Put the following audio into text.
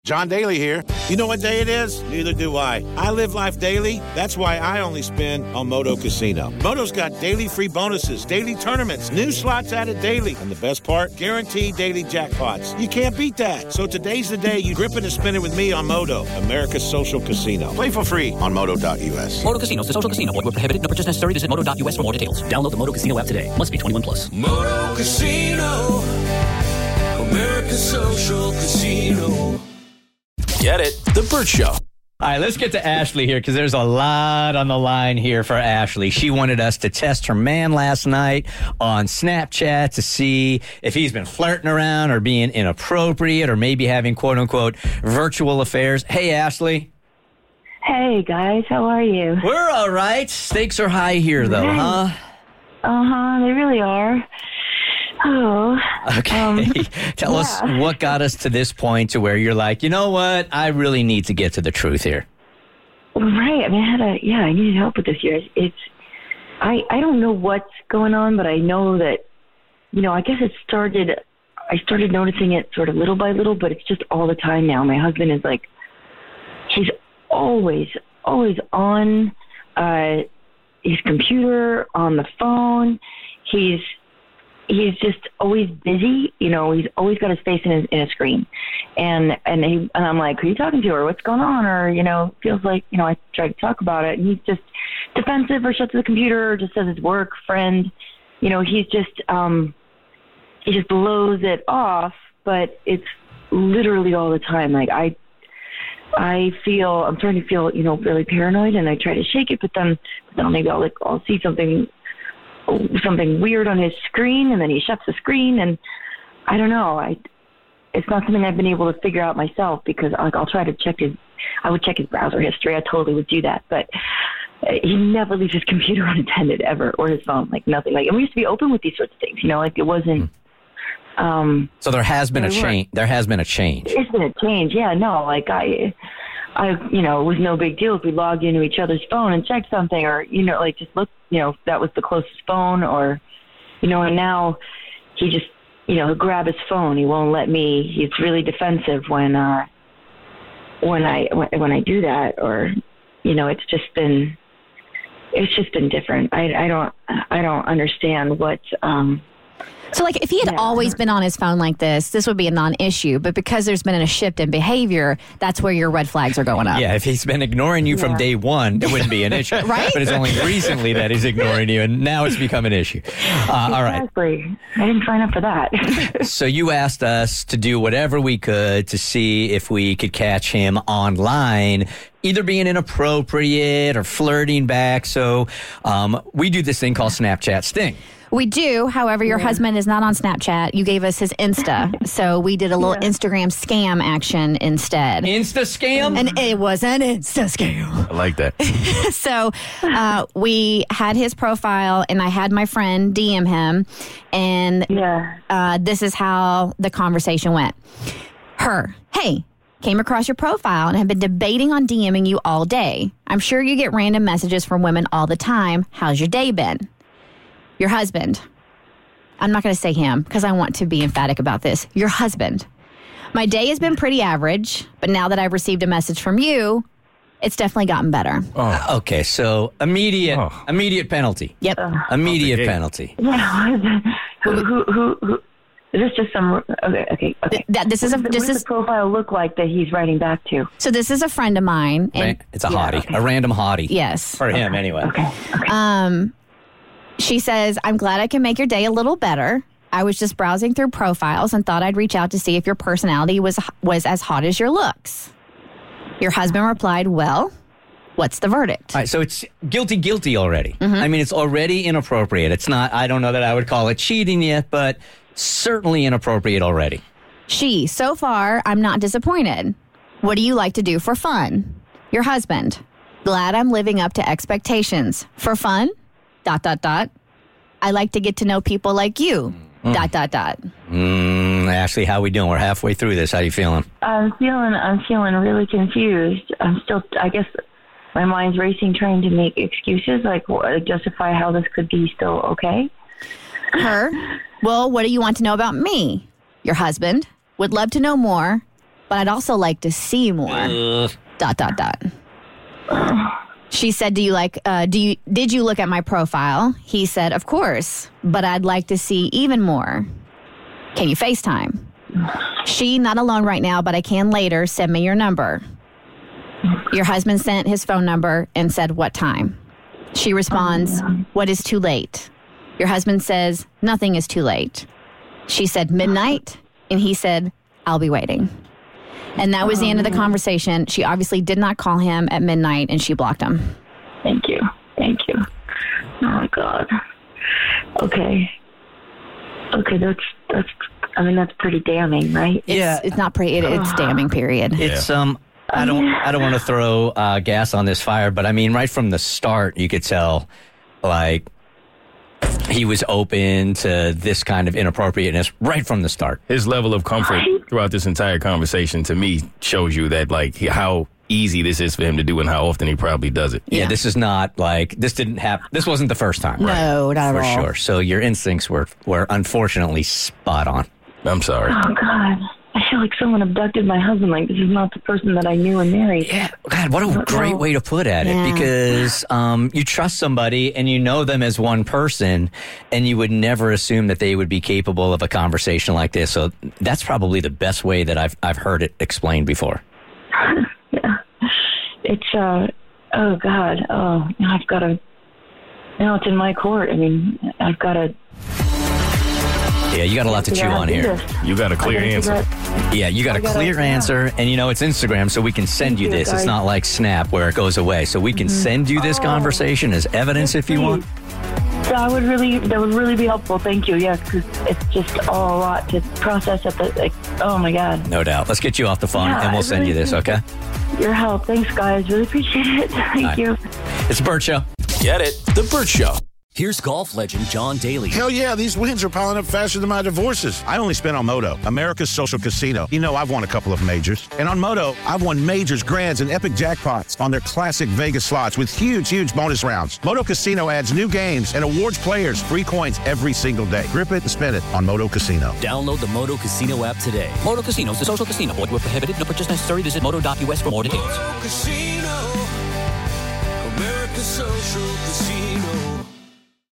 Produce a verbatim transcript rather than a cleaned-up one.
John Daly here. You know what day it is? Neither do I. I live life daily. That's why I only spin on Moto Casino. Moto's got daily free bonuses, daily tournaments, new slots added daily. And the best part? Guaranteed daily jackpots. You can't beat that. So today's the day you grip it and spin it with me on Moto, America's social casino. Play for free on moto dot u s. Moto Casino, the social casino. Void where prohibited. No purchase necessary. Visit moto dot u s for more details. Download the Moto Casino app today. Must be twenty-one plus. Moto Casino, America's social casino. Get it? The Bert Show. All right, let's get to Ashley here because there's a lot on the line here for Ashley. She wanted us to test her man last night on Snapchat to see if he's been flirting around or being inappropriate or maybe having quote-unquote virtual affairs. Hey, Ashley. Hey, guys. How are you? We're all right. Stakes are high here, though, Nice. huh? Uh-huh. They really are. Oh. Okay. Um, Tell yeah. us what got us to this point to where you're like, you know what? I really need to get to the truth here. Right. I mean, I had a, yeah, I needed help with this year. It's, I, I don't know what's going on, but I know that, you know, I guess it started, I started noticing it sort of little by little, but it's just all the time now. My husband is like, he's always, always on uh, his computer, on the phone. He's, He's just always busy, you know. He's always got his face in, his, in a screen, and and, he, and I'm like, who are you talking to, or what's going on, or you know, feels like you know. I try to talk about it, and he's just defensive, or shuts the computer, or just says it's work, friend. You know, he's just um, he just blows it off, but it's literally all the time. Like I, I feel I'm starting to feel you know really paranoid, and I try to shake it, but then but then maybe I'll like I'll see something. something weird on his screen, and then he shuts the screen, and I don't know. I, it's not something I've been able to figure out myself because like I'll try to check his, I would check his browser history. I totally would do that, but he never leaves his computer unattended ever, or his phone, like nothing. Like, and we used to be open with these sorts of things, you know, like it wasn't. Um, so there has been a there change. There has been a change. It's been a change, yeah. No, like I. I, you know, it was no big deal if we logged into each other's phone and checked something, or, you know, like just look, you know, if that was the closest phone, or, you know, and now he just, you know, he'll grab his phone. He won't let me. He's really defensive when, uh, when I, when, when I do that, or, you know, it's just been, it's just been different. I, I don't, I don't understand what, um, So, like, if he had Yeah. always been on his phone like this, this would be a non-issue. But because there's been a shift in behavior, that's where your red flags are going up. Yeah, if he's been ignoring you from Yeah. day one, it wouldn't be an issue. Right? But it's only recently that he's ignoring you, and now it's become an issue. Uh, all right. Exactly. I didn't sign up for that. So you asked us to do whatever we could to see if we could catch him online, either being inappropriate or flirting back. So um, we do this thing called Snapchat Sting. We do. However, your husband is not on Snapchat. You gave us his Insta. So we did a little Yeah. Instagram scam action instead. Insta scam? And it was an Insta scam. I like that. So uh, we had his profile, and I had my friend D M him. And yeah. uh, this is how the conversation went. Her, hey, came across your profile and have been debating on DMing you all day. I'm sure you get random messages from women all the time. How's your day been? Your husband. I'm not going to say him because I want to be emphatic about this. Your husband. My day has been pretty average, but now that I've received a message from you, it's definitely gotten better. Oh. Okay, so immediate Oh. immediate penalty. Yep. Immediate Okay. penalty. Yeah. who, who, who, who, is this just some, okay, okay, okay. That this is a What this does is the profile look like that he's writing back to? so this is a friend of mine. And Ran- It's a Yeah, hottie, okay. a random hottie. yes. For him, anyway. Okay, okay. Um, she says, I'm glad I can make your day a little better. I was just browsing through profiles and thought I'd reach out to see if your personality was was as hot as your looks. Your husband replied, well, what's the verdict? All right, so it's guilty, guilty already. I mean, it's already inappropriate. It's not, I don't know that I would call it cheating yet, but certainly inappropriate already. She, so far, I'm not disappointed. What do you like to do for fun? Your husband, glad I'm living up to expectations. For fun? Dot, dot, dot. I like to get to know people like you. Dot, dot, dot. Mm, Ashley, how we doing? We're halfway through this. How you feeling? I'm feeling, I'm feeling really confused. I'm still, I guess my mind's racing trying to make excuses, like wh- justify how this could be still okay. Her, well, what do you want to know about me? Your husband, would love to know more. but I'd also like to see more. Uh. Dot, dot, dot. She said, do you like, uh, do you, did you look at my profile? He said, of course, but I'd like to see even more. Can you FaceTime? She, not alone right now, but I can later. Send me your number. Your husband sent his phone number and said, what time? She responds, what is too late? Your husband says, nothing is too late. She said, midnight. And he said, I'll be waiting. And that was the end of the conversation. She obviously did not call him at midnight, and she blocked him. Thank you. Thank you. Oh, God. Okay. Okay, that's, that's, I mean, that's pretty damning, right? It's, yeah. It's not pretty, it, it's damning, period. It's, um, I don't, I don't want to throw uh, gas on this fire, but I mean, right from the start, you could tell, like, he was open to this kind of inappropriateness right from the start. His level of comfort throughout this entire conversation, to me, shows you that, like, how easy this is for him to do and how often he probably does it. Yeah, yeah. This is not like, this didn't happen. This wasn't the first time. No, right? not for at all. For sure. So your instincts were, were unfortunately spot on. I'm sorry. Oh, God. I feel like someone abducted my husband. Like, this is not the person that I knew and married. Yeah, God, what a great way to put at it. Yeah. Because um, you trust somebody and you know them as one person, and you would never assume that they would be capable of a conversation like this. So that's probably the best way that I've I've heard it explained before. Yeah, it's uh, oh God, oh, now I've got to. Now it's in my court. I mean, I've got to. Yeah, you got a lot to chew on here. You got a clear answer. Yeah, you got a clear answer, and you know, it's Instagram, so we can send you this. It's not like Snap where it goes away. So we can send you this conversation as evidence if you want. That would really, that would really be helpful. Thank you. Yeah, because it's just all a lot to process at the, like, oh my God. No doubt. Let's get you off the phone, Yeah, and we'll I send you really this, okay? Your help. Thanks, guys. Really appreciate it. Thank right. you. It's the Bert Show. Get it? The Bert Show. Here's golf legend John Daly. Hell yeah, these wins are piling up faster than my divorces. I only spent on Moto, America's social casino. You know, I've won a couple of majors. And on Moto, I've won majors, grands, and epic jackpots on their classic Vegas slots with huge, huge bonus rounds. Moto Casino adds new games and awards players free coins every single day. Grip it and spin it on Moto Casino. Download the Moto Casino app today. Moto Casino is a social casino. Void where prohibited. No purchase necessary. Visit moto dot u s for more details. Moto Casino, America's social casino.